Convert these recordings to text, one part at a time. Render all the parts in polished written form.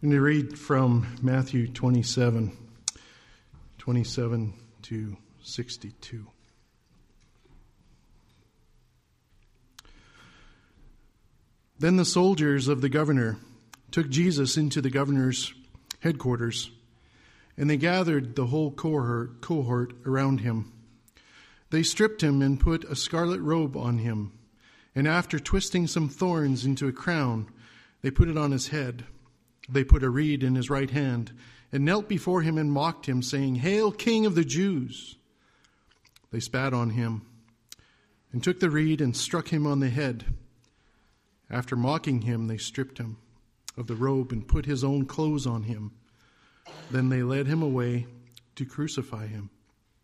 I'm going to read from Matthew 27 to 62. Then the soldiers of the governor took Jesus into the governor's headquarters, and they gathered the whole cohort around him. They stripped him and put a scarlet robe on him, and after twisting some thorns into a crown, they put it on his head. They put a reed in his right hand and knelt before him and mocked him, saying, "Hail, King of the Jews!" They spat on him and took the reed and struck him on the head. After mocking him, they stripped him of the robe and put his own clothes on him. Then they led him away to crucify him.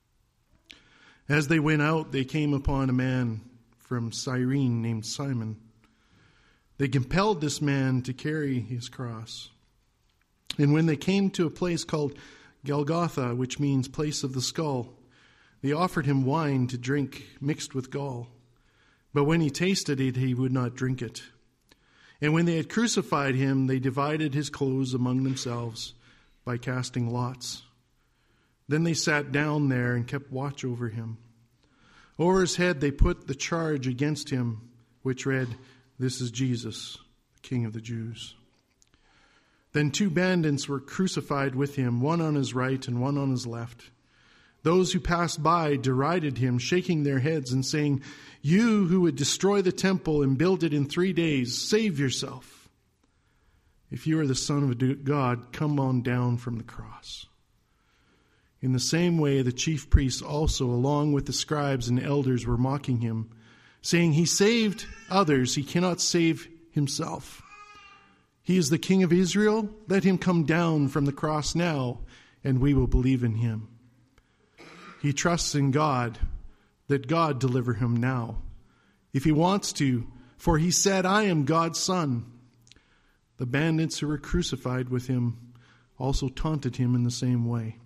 As they went out, they came upon a man from Cyrene named Simon. They compelled this man to carry his cross. And when they came to a place called Golgotha, which means place of the skull, they offered him wine to drink mixed with gall. But when he tasted it, he would not drink it. And when they had crucified him, they divided his clothes among themselves by casting lots. Then they sat down there and kept watch over him. Over his head they put the charge against him, which read, "This is Jesus, the King of the Jews." Then 2 bandits were crucified with him, one on his right and one on his left. Those who passed by derided him, shaking their heads and saying, "You who would destroy the temple and build it in 3 days, save yourself. If you are the Son of God, come on down from the cross." In the same way, the chief priests also, along with the scribes and elders, were mocking him, saying, "He saved others, he cannot save himself. He is the King of Israel. Let him come down from the cross now, and we will believe in him. He trusts in God, that God deliver him now, if he wants to, for he said, 'I am God's son.'" The bandits who were crucified with him also taunted him in the same way.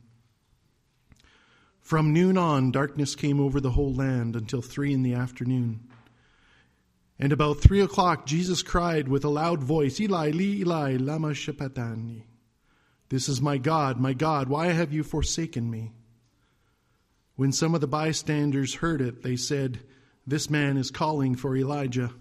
From noon on, darkness came over the whole land until 3 p.m. And about 3:00, Jesus cried with a loud voice, "Eli, Eli, lama sabachthani?" "This is my God, why have you forsaken me?" When some of the bystanders heard it, they said, "This man is calling for Elijah."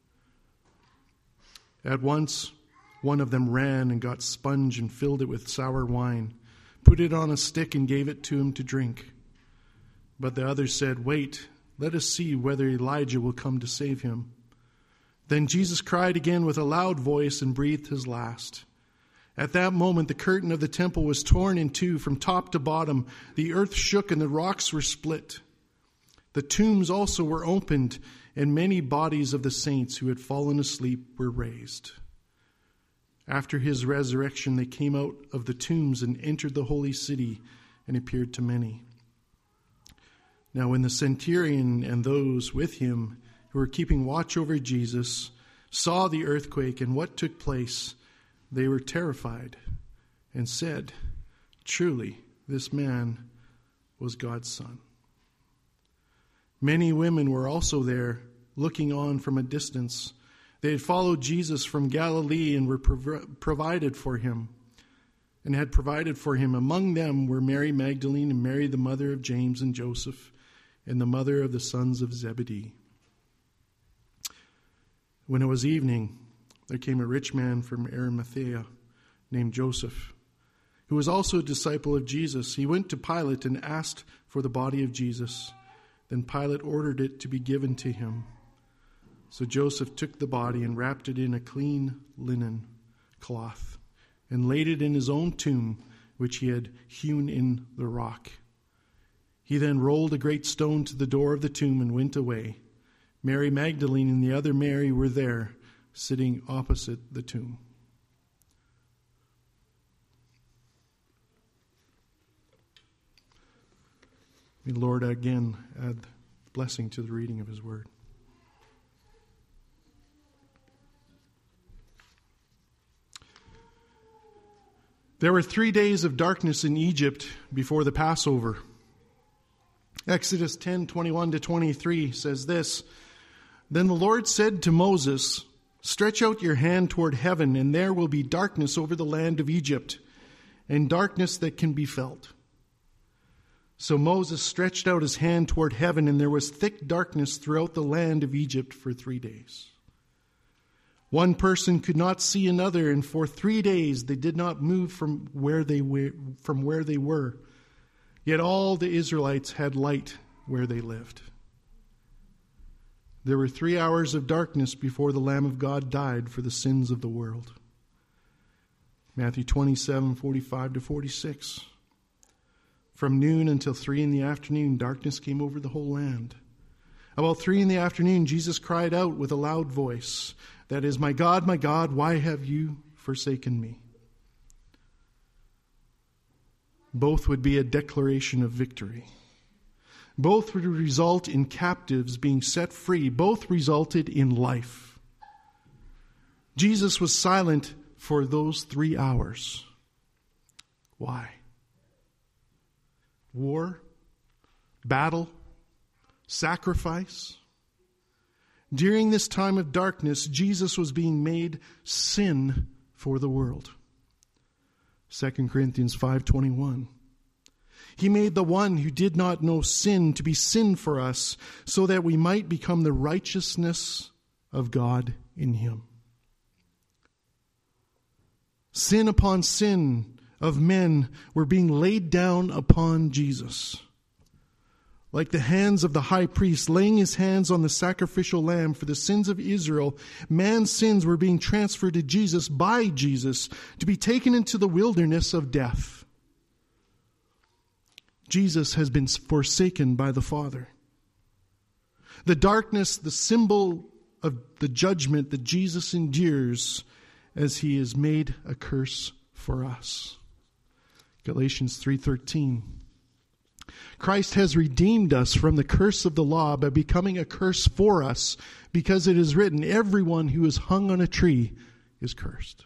At once, one of them ran and got sponge and filled it with sour wine, put it on a stick and gave it to him to drink. But the others said, "Wait, let us see whether Elijah will come to save him." Then Jesus cried again with a loud voice and breathed his last. At that moment, the curtain of the temple was torn in two from top to bottom. The earth shook and the rocks were split. The tombs also were opened, and many bodies of the saints who had fallen asleep were raised. After his resurrection, they came out of the tombs and entered the holy city and appeared to many. Now when the centurion and those with him who were keeping watch over Jesus saw the earthquake and what took place, they were terrified and said, "Truly, this man was God's son." Many women were also there, looking on from a distance. They had followed Jesus from Galilee and were provided for him. Among them were Mary Magdalene and Mary, the mother of James and Joseph, and the mother of the sons of Zebedee. When it was evening, there came a rich man from Arimathea named Joseph, who was also a disciple of Jesus. He went to Pilate and asked for the body of Jesus. Then Pilate ordered it to be given to him. So Joseph took the body and wrapped it in a clean linen cloth and laid it in his own tomb, which he had hewn in the rock. He then rolled a great stone to the door of the tomb and went away. Mary Magdalene and the other Mary were there, sitting opposite the tomb. May the Lord again add blessing to the reading of his word. There were 3 days of darkness in Egypt before the Passover. Exodus 10:21-23 says this: "Then the Lord said to Moses, Stretch out your hand toward heaven, and there will be darkness over the land of Egypt, and darkness that can be felt. So Moses stretched out his hand toward heaven, and there was thick darkness throughout the land of Egypt for 3 days. One person could not see another, and for 3 days they did not move from where they were. Yet all the Israelites had light where they lived. There were 3 hours of darkness before the Lamb of God died for the sins of the world. Matthew 27:45-46. From noon until 3 in the afternoon, darkness came over the whole land. About 3 in the afternoon, Jesus cried out with a loud voice, that is, my God, why have you forsaken me?" Both would be a declaration of victory. Both would result in captives being set free. Both resulted in life. Jesus was silent for those 3 hours. Why? War, battle, sacrifice. During this time of darkness, Jesus was being made sin for the world. 2 Corinthians 5:21. He made the one who did not know sin to be sin for us, so that we might become the righteousness of God in him. Sin upon sin of men were being laid down upon Jesus. Like the hands of the high priest laying his hands on the sacrificial lamb for the sins of Israel, man's sins were being transferred to Jesus by Jesus to be taken into the wilderness of death. Jesus has been forsaken by the Father. The darkness, the symbol of the judgment that Jesus endures as he is made a curse for us. Galatians 3:13. Christ has redeemed us from the curse of the law by becoming a curse for us, because it is written, everyone who is hung on a tree is cursed.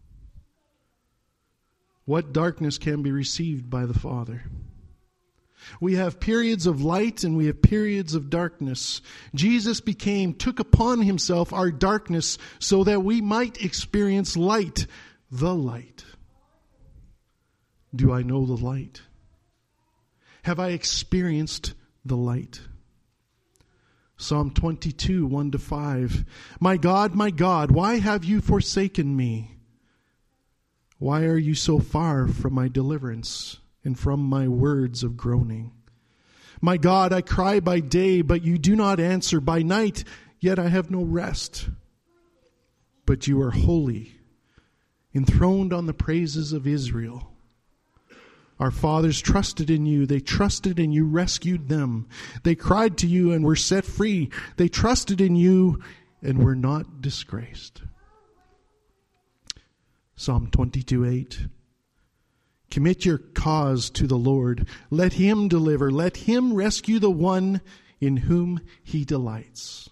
What darkness can be received by the Father? We have periods of light and we have periods of darkness. Jesus took upon himself our darkness so that we might experience light, the light. Do I know the light? Have I experienced the light? Psalm 22, 1-5. My God, why have you forsaken me? Why are you so far from my deliverance and from my words of groaning? My God, I cry by day, but you do not answer. By night, yet I have no rest. But you are holy, enthroned on the praises of Israel. Our fathers trusted in you. They trusted and you rescued them. They cried to you and were set free. They trusted in you and were not disgraced. Psalm 22:8. Commit your cause to the Lord. Let him deliver. Let him rescue the one in whom he delights.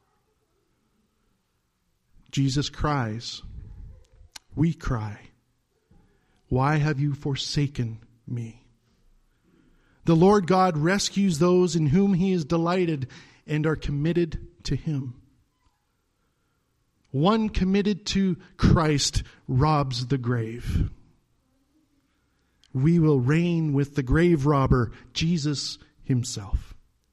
Jesus cries. We cry. Why have you forsaken me? The Lord God rescues those in whom he is delighted and are committed to him. One committed to Christ robs the grave. We will reign with the grave robber, Jesus himself.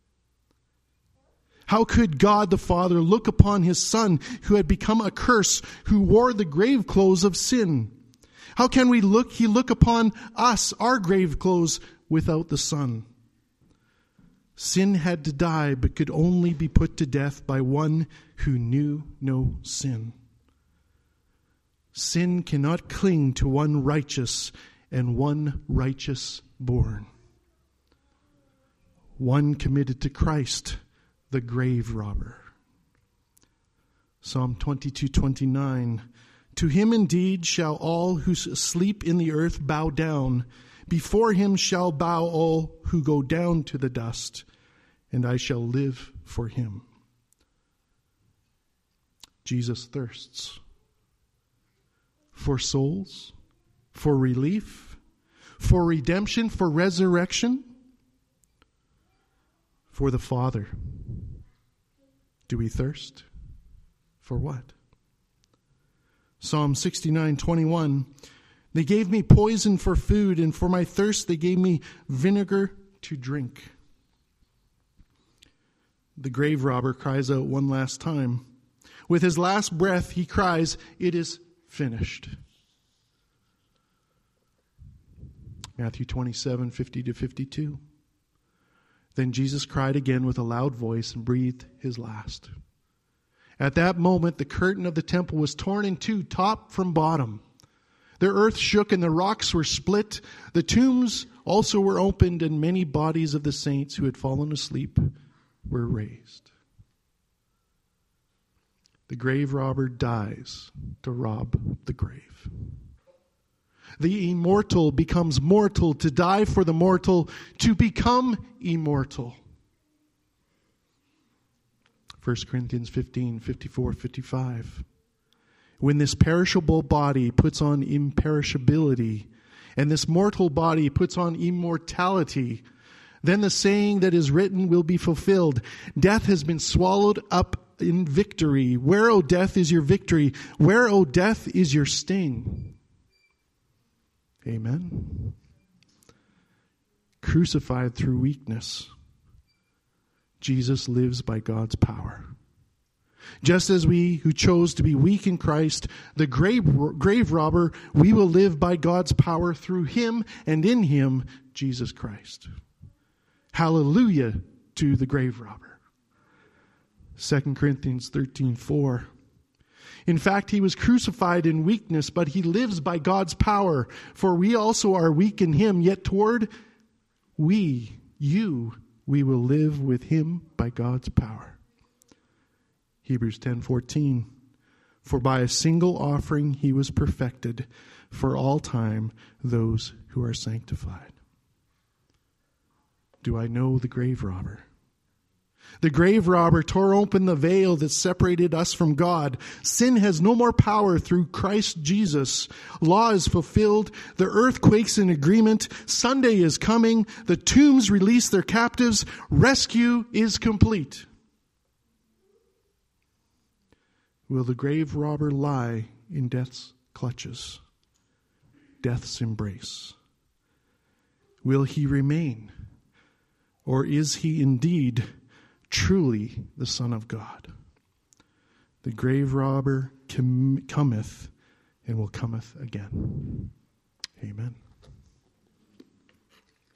How could God the Father look upon his Son who had become a curse, who wore the grave clothes of sin? How can he look upon us, our grave clothes, without the Son? Sin had to die, but could only be put to death by one who knew no sin. Sin cannot cling to one righteous and one righteous born. One committed to Christ, the grave robber. Psalm 22:29. To him indeed shall all who sleep in the earth bow down. Before him shall bow all who go down to the dust, and I shall live for him. Jesus thirsts for souls, for relief, for redemption, for resurrection, for the Father. Do we thirst? For what? Psalm 69:21. They gave me poison for food, and for my thirst they gave me vinegar to drink. The grave robber cries out one last time. With his last breath, he cries, "It is finished." Matthew 27:50-52. Then Jesus cried again with a loud voice and breathed his last. At that moment, the curtain of the temple was torn in two, top from bottom. The earth shook and the rocks were split. The tombs also were opened, and many bodies of the saints who had fallen asleep were raised. The grave robber dies to rob the grave. The immortal becomes mortal to die for the mortal, to become immortal. 1 Corinthians 15:54-55. When this perishable body puts on imperishability, and this mortal body puts on immortality, then the saying that is written will be fulfilled. Death has been swallowed up in victory. Where, O death, is your victory? Where, O death, is your sting? Amen. Crucified through weakness, Jesus lives by God's power. Just as we who chose to be weak in Christ, the grave robber, we will live by God's power through him and in him, Jesus Christ. Hallelujah to the grave robber. 2 Corinthians 13:4. In fact, he was crucified in weakness, but he lives by God's power. For we also are weak in him, yet toward we will live with him by God's power. Hebrews 10:14. For by a single offering he was perfected for all time those who are sanctified. Do I know the grave robber? The grave robber tore open the veil that separated us from God. Sin has no more power through Christ Jesus. Law is fulfilled. The earth quakes in agreement. Sunday is coming. The tombs release their captives. Rescue is complete. Will the grave robber lie in death's clutches, death's embrace? Will he remain? Or is he indeed truly the Son of God? The grave robber cometh and will cometh again. Amen.